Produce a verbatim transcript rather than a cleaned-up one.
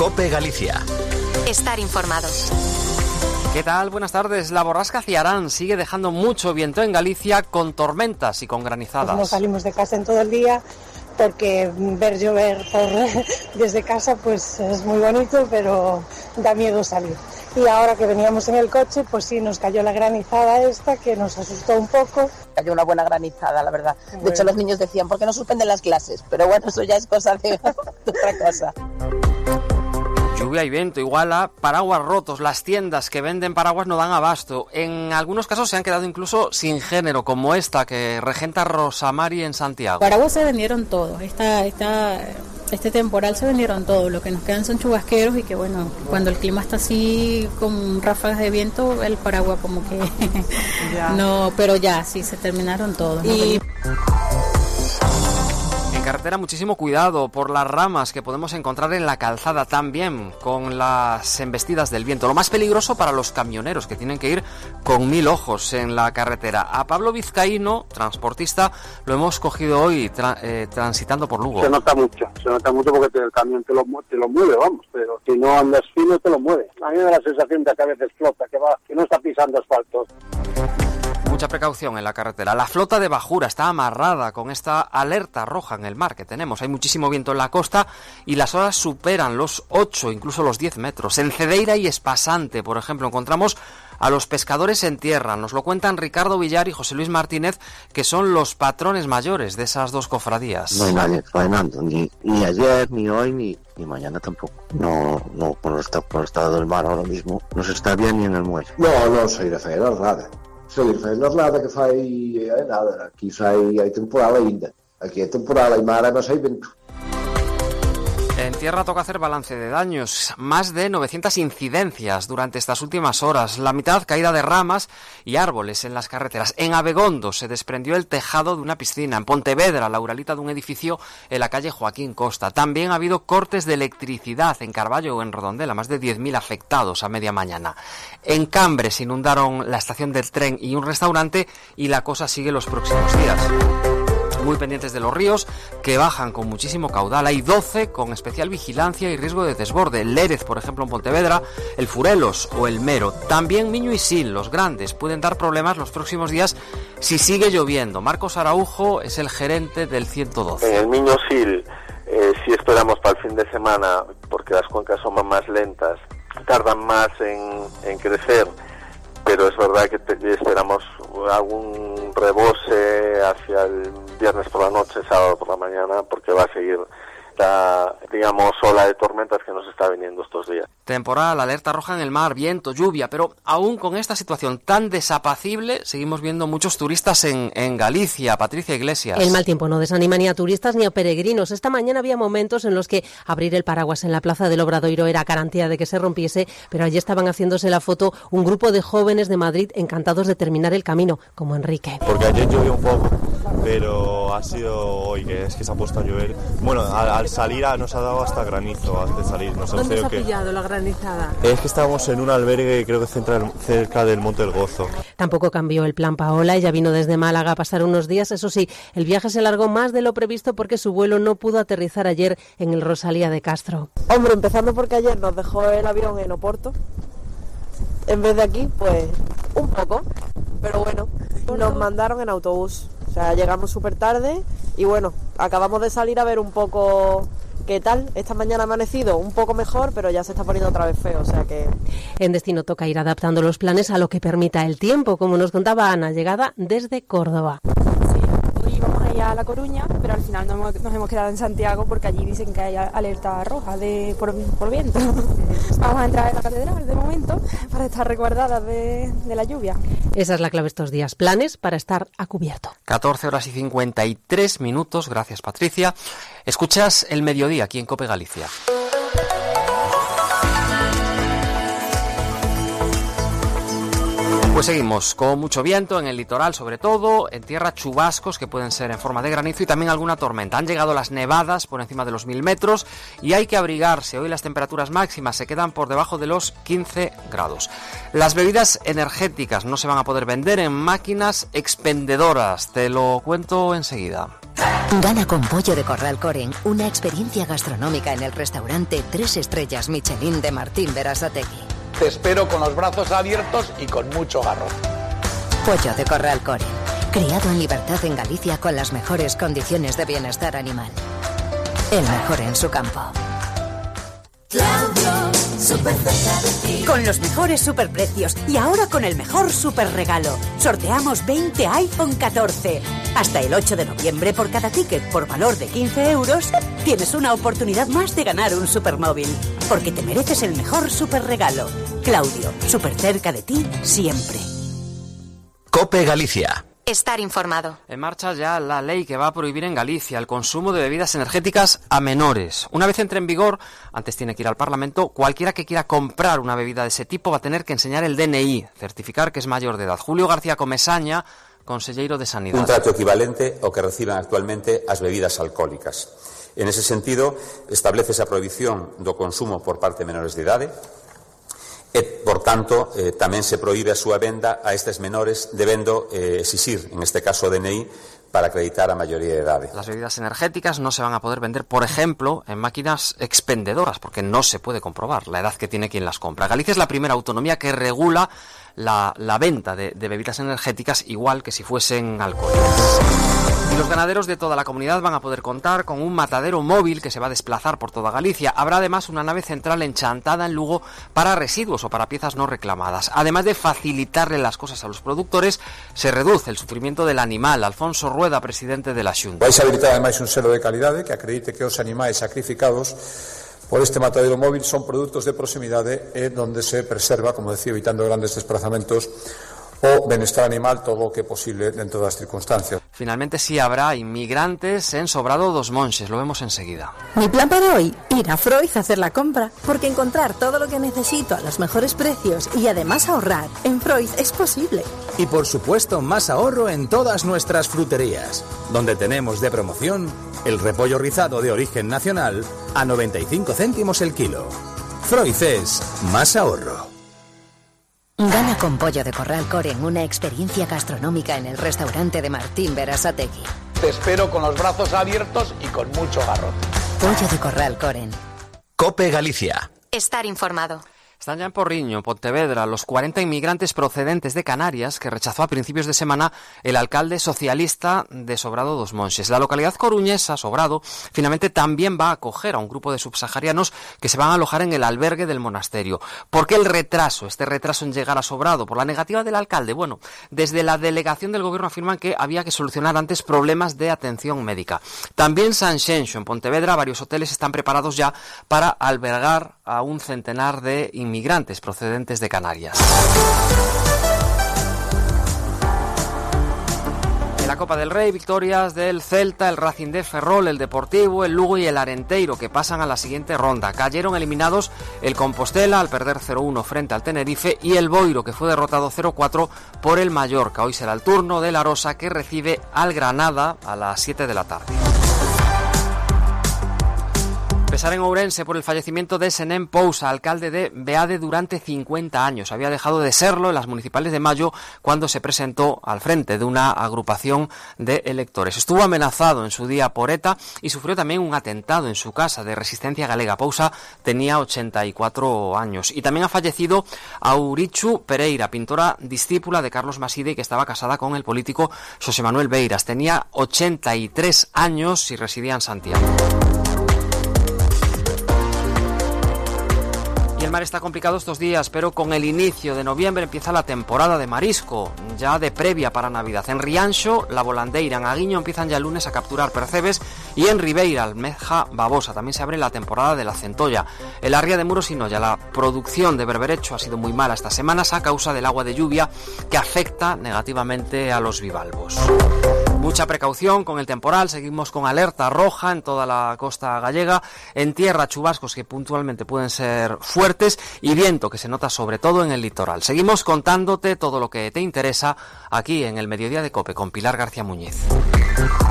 COPE Galicia. Estar informado. ¿Qué tal? Buenas tardes. La borrasca Ciarán sigue dejando mucho viento en Galicia con tormentas y con granizadas. Pues no salimos de casa en todo el día porque ver llover por, desde casa pues es muy bonito, pero da miedo salir. Y ahora que veníamos en el coche, pues sí, nos cayó la granizada esta, que nos asustó un poco. Cayó una buena granizada, la verdad. Bueno. De hecho, los niños decían, ¿por qué no suspenden las clases? Pero bueno, eso ya es cosa de, de otra cosa. Lluvia y viento, igual a paraguas rotos. Las tiendas que venden paraguas no dan abasto. En algunos casos se han quedado incluso sin género, como esta que regenta Rosamari en Santiago. Paraguas se vendieron todos. Esta, esta, este temporal se vendieron todos. Lo que nos quedan son chubasqueros y que bueno, cuando el clima está así con ráfagas de viento, el paraguas como que no, pero ya, sí, se terminaron todos. Y... En carretera muchísimo cuidado por las ramas que podemos encontrar en la calzada, también con las embestidas del viento. Lo más peligroso para los camioneros, que tienen que ir con mil ojos en la carretera. A Pablo Vizcaíno, transportista, lo hemos cogido hoy tra- eh, transitando por Lugo. Se nota mucho, se nota mucho porque te, el camión te lo, te lo mueve, vamos, pero si no andas fino te lo mueve. A mí me da la sensación de que a veces flota, que va, que no está pisando asfalto. Mucha precaución en la carretera. La flota de Bajura está amarrada con esta alerta roja en el mar que tenemos. Hay muchísimo viento en la costa y las olas superan los ocho, incluso los diez metros. En Cedeira y Espasante, por ejemplo, encontramos a los pescadores en tierra. Nos lo cuentan Ricardo Villar y José Luis Martínez, que son los patrones mayores de esas dos cofradías. No hay nadie faenando, ni, ni ayer, ni hoy, ni, ni mañana tampoco. No, no, por el, estado, por el estado del mar ahora mismo, no se está bien ni en el muelle. No, no sei de faenar nada. Sei de faenar nada que fai eh, nada. Aquí hai, hai temporal ainda. Aquí hai temporal, hai mar, mas hai vento. En tierra toca hacer balance de daños. Más de novecientas incidencias durante estas últimas horas. La mitad caída de ramas y árboles en las carreteras. En Abegondo se desprendió el tejado de una piscina. En Pontevedra, la uralita de un edificio en la calle Joaquín Costa. También ha habido cortes de electricidad en Carballo o en Redondela. Más de diez mil afectados a media mañana. En Cambre se inundaron la estación del tren y un restaurante y la cosa sigue los próximos días. Muy pendientes de los ríos que bajan con muchísimo caudal. Hay doce con especial vigilancia y riesgo de desborde. El Lérez, por ejemplo, en Pontevedra, el Furelos o el Mero. También Miño y Sil, los grandes, pueden dar problemas los próximos días si sigue lloviendo. Marcos Araujo es el gerente del ciento doce. En el Miño Sil eh, sí esperamos para el fin de semana, porque las cuencas son más lentas, tardan más en, en crecer, pero es verdad que te, esperamos algún rebose hacia el viernes por la noche, sábado por la mañana, porque va a seguir la, digamos, ola de tormentas que nos está viniendo estos días. Temporal, alerta roja en el mar, viento, lluvia, pero aún con esta situación tan desapacible, seguimos viendo muchos turistas en, en Galicia. Patricia Iglesias. El mal tiempo no desanima ni a turistas ni a peregrinos. Esta mañana había momentos en los que abrir el paraguas en la plaza del Obradoiro era garantía de que se rompiese, pero allí estaban haciéndose la foto un grupo de jóvenes de Madrid encantados de terminar el camino, como Enrique. Porque ayer llovió un poco, pero ha sido hoy que es que se ha puesto a llover. Bueno, al, al salir a, nos ha dado hasta granizo antes de salir. Nos ¿Dónde se ha que... pillado la granizada? Es que estábamos en un albergue, creo que cerca, cerca del Monte del Gozo. Tampoco cambió el plan Paola. Ella vino desde Málaga a pasar unos días. Eso sí, el viaje se alargó más de lo previsto porque su vuelo no pudo aterrizar ayer en el Rosalía de Castro. Hombre, empezando porque ayer nos dejó el avión en Oporto. En vez de aquí, pues un poco. Pero bueno, nos mandaron en autobús. O sea, llegamos súper tarde y bueno, acabamos de salir a ver un poco... ¿Qué tal? Esta mañana ha amanecido un poco mejor, pero ya se está poniendo otra vez feo, o sea que... En destino toca ir adaptando los planes a lo que permita el tiempo, como nos contaba Ana, llegada desde Córdoba. Sí, hoy vamos a ir a La Coruña, pero al final nos hemos, nos hemos quedado en Santiago porque allí dicen que hay alerta roja de por, por viento. Vamos a entrar en la catedral de momento para estar resguardadas de, de la lluvia. Esa es la clave estos días, planes para estar a cubierto. catorce horas y cincuenta y tres minutos, gracias Patricia. Escuchas El Mediodía aquí en COPE Galicia. Pues seguimos con mucho viento en el litoral, sobre todo en tierra, chubascos que pueden ser en forma de granizo y también alguna tormenta. Han llegado las nevadas por encima de los mil metros y hay que abrigarse. Hoy las temperaturas máximas se quedan por debajo de los quince grados. Las bebidas energéticas no se van a poder vender en máquinas expendedoras. Te lo cuento enseguida. Gana con Pollo de Corral Coren una experiencia gastronómica en el restaurante Tres Estrellas Michelin de Martín Berasategui. Te espero con los brazos abiertos y con mucho garro. Pollo de Corral Coren, criado en libertad en Galicia con las mejores condiciones de bienestar animal. El mejor en su campo. Claudio, súper cerca de ti. Con los mejores superprecios y ahora con el mejor super regalo. Sorteamos veinte iPhone catorce. Hasta el ocho de noviembre, por cada ticket por valor de quince euros, tienes una oportunidad más de ganar un supermóvil. Porque te mereces el mejor super regalo. Claudio, súper cerca de ti siempre. COPE Galicia. Estar informado. En marcha ya la ley que va a prohibir en Galicia el consumo de bebidas energéticas a menores. Una vez entre en vigor, antes tiene que ir al Parlamento, cualquiera que quiera comprar una bebida de ese tipo va a tener que enseñar el D N I, certificar que es mayor de edad. Julio García Comesaña, conselleiro de Sanidade. Un trato equivalente ao que reciben actualmente as bebidas alcohólicas. En ese sentido, establece a prohibición do consumo por parte de menores de idade. E, por tanto, eh, tamén se proíbe a súa venda a estes menores, debendo eh, exixir, en este caso, o D N I para acreditar a maioría de edade. Las bebidas energéticas no se van a poder vender, por ejemplo, en máquinas expendedoras, porque no se puede comprobar la edad que tiene quien las compra. Galicia es la primera autonomía que regula la, la venta de, de bebidas energéticas, igual que si fuesen alcohólicas. Y los ganaderos de toda la comunidad van a poder contar con un matadero móvil que se va a desplazar por toda Galicia. Habrá además una nave central enchantada en Lugo para residuos o para piezas no reclamadas. Además de facilitarle las cosas a los productores, se reduce el sufrimiento del animal. Alfonso Rueda, presidente de la Xunta. Vais a habilitar además un selo de calidade que acredite que os animais sacrificados por este matadero móvil son produtos de proximidade e donde se preserva, como decía, evitando grandes desplazamentos, o bienestar animal todo lo que posible dentro de las circunstancias. Finalmente sí habrá inmigrantes en Sobrado dos Monxes, lo vemos enseguida. Mi plan para hoy, ir a Freud a hacer la compra, porque encontrar todo lo que necesito a los mejores precios y además ahorrar en Freud es posible. Y por supuesto más ahorro en todas nuestras fruterías, donde tenemos de promoción el repollo rizado de origen nacional a noventa y cinco céntimos el kilo. Freud es más ahorro. Gana con Pollo de Corral Coren una experiencia gastronómica en el restaurante de Martín Berasategui. Te espero con los brazos abiertos y con mucho garrote. Pollo de Corral Coren. COPE Galicia. Estar informado. Están ya en Porriño, Pontevedra, los cuarenta inmigrantes procedentes de Canarias que rechazó a principios de semana el alcalde socialista de Sobrado dos Monxes. La localidad coruñesa, Sobrado, finalmente también va a acoger a un grupo de subsaharianos que se van a alojar en el albergue del monasterio. ¿Por qué el retraso, este retraso en llegar a Sobrado? ¿Por la negativa del alcalde? Bueno, desde la delegación del gobierno afirman que había que solucionar antes problemas de atención médica. También Sanxenxo, en Pontevedra, varios hoteles están preparados ya para albergar a un centenar de inmigrantes. Inmigrantes procedentes de Canarias. En la Copa del Rey, victorias del Celta, el Racing de Ferrol, el Deportivo, el Lugo y el Arenteiro, que pasan a la siguiente ronda. Cayeron eliminados el Compostela al perder cero uno frente al Tenerife y el Boiro, que fue derrotado cero cuatro por el Mallorca. Hoy será el turno de la Rosa, que recibe al Granada a las siete de la tarde. Pesar en Ourense por el fallecimiento de Senén Pousa, alcalde de Beade durante cincuenta años. Había dejado de serlo en las municipales de mayo cuando se presentó al frente de una agrupación de electores. Estuvo amenazado en su día por ETA y sufrió también un atentado en su casa de Resistencia Galega. Pousa tenía ochenta y cuatro años. Y también ha fallecido Aurichu Pereira, pintora discípula de Carlos Maside y que estaba casada con el político Xosé Manuel Beiras. Tenía ochenta y tres años y residía en Santiago. Y el mar está complicado estos días, pero con el inicio de noviembre empieza la temporada de marisco, ya de previa para Navidad. En Rianxo, La Volandeira, en Aguiño empiezan ya el lunes a capturar percebes y en Ribeira, Almeja, Babosa, también se abre la temporada de la centolla. En la ría de Muros y Noia, la producción de berberecho ha sido muy mala estas semanas a causa del agua de lluvia que afecta negativamente a los bivalvos. Mucha precaución con el temporal, seguimos con alerta roja en toda la costa gallega, en tierra chubascos que puntualmente pueden ser fuertes y viento que se nota sobre todo en el litoral. Seguimos contándote todo lo que te interesa aquí en el Mediodía de COPE con Pilar García Muñiz.